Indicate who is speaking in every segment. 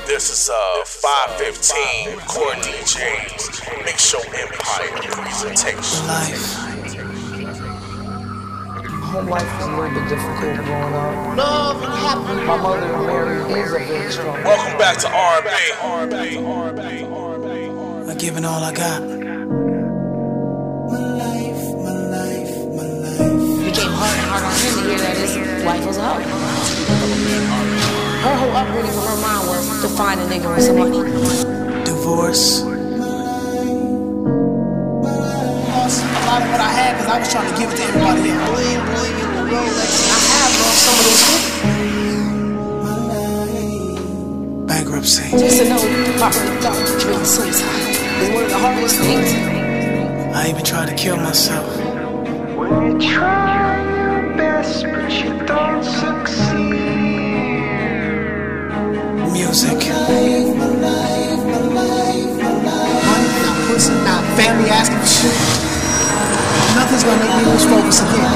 Speaker 1: This is 515 Courtney James Mix Show Empire presentation.
Speaker 2: Home life was a little bit difficult growing up.
Speaker 3: Love and happiness.
Speaker 2: My mother and Mary is a very strong.
Speaker 1: Welcome back to R&B.
Speaker 3: I'm giving all I got.
Speaker 4: It became harder and harder on him to hear that his wife was a hoe. Her whole upbringing from her mom was to find a nigga with some money.
Speaker 3: Divorce. Lost a lot of what I had because I was trying to give it to everybody else. I have lost some of those things. Bankruptcy.
Speaker 4: Just to know properly thought committing suicide is one of the hardest things.
Speaker 3: I even tried to kill myself.
Speaker 5: When you try your best but you don't succeed.
Speaker 3: Music. Money, not pussy, not family asking for shit. Nothing's gonna make me lose focus again.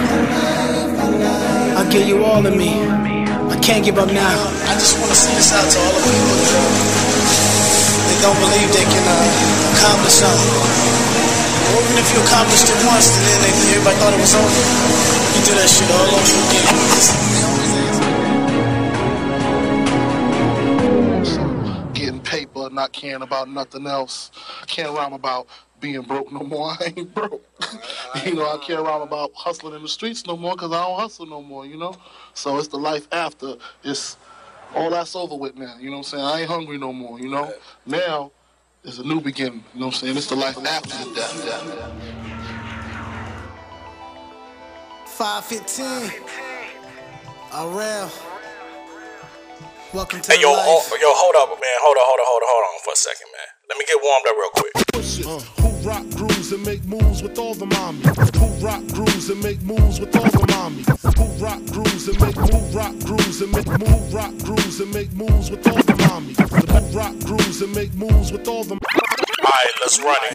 Speaker 3: I'll give you all of me. I can't give up now. I just want to send this out to all the people that don't believe they can accomplish something. Or even if you accomplished it once and then everybody thought it was over, you do that shit all over again.
Speaker 6: Getting paper, not caring about nothing else. I can't rhyme about being broke no more. I ain't broke. You know, I can't rhyme about hustling in the streets no more because I don't hustle no more, you know? So it's the life after. It's all that's over with now, you know what I'm saying? I ain't hungry no more, you know? Now, it's a new beginning, you know what I'm saying? It's the life after the death.
Speaker 3: 515. Arel. Welcome to
Speaker 1: Hey,
Speaker 3: the
Speaker 1: yo,
Speaker 3: life.
Speaker 1: hold up, man. Hold on for a second, man. Let me get warmed up real quick.
Speaker 7: Who rock grooves and make moves with all the mommy? Who rock grooves and make moves with all the mommy? Who rock grooves and make grooves and make rock grooves and make moves with all the mommy? Who rock grooves and make moves with all the.
Speaker 1: Alright, let's run it.